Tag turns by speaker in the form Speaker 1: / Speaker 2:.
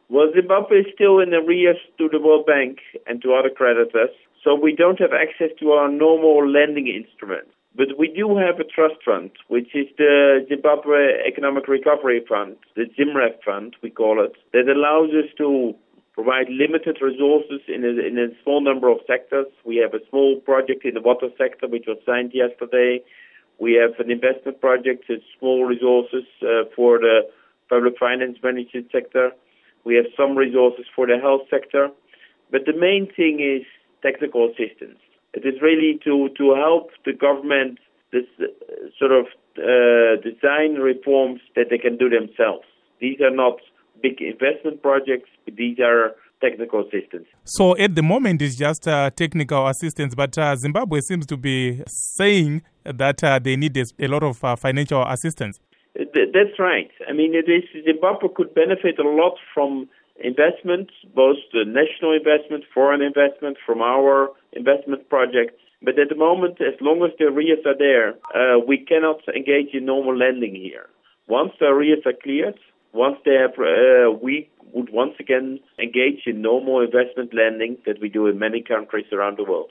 Speaker 1: Well, Zimbabwe is still in arrears to the World Bank and to other creditors, so we don't have access to our normal lending instruments. But we do have a trust fund, which is the Zimbabwe Economic Recovery Fund, the ZIMREF fund, we call it, that allows us to provide limited resources in a small number of sectors. We have a small project in the water sector, which was signed yesterday. We have an investment project with small resources for the public finance management sector. We have some resources for the health sector. But the main thing is technical assistance. It is really to help the government design reforms that they can do themselves. These are not big investment projects, but these are technical assistance.
Speaker 2: So at the moment it's just technical assistance, but Zimbabwe seems to be saying that they need a lot of financial assistance.
Speaker 1: That's right. I mean, Zimbabwe could benefit a lot from investment, both the national investment, foreign investment, from our investment projects. But at the moment, as long as the arrears are there, we cannot engage in normal lending here. Once the arrears are cleared, once they have, we would once again engage in normal investment lending that we do in many countries around the world.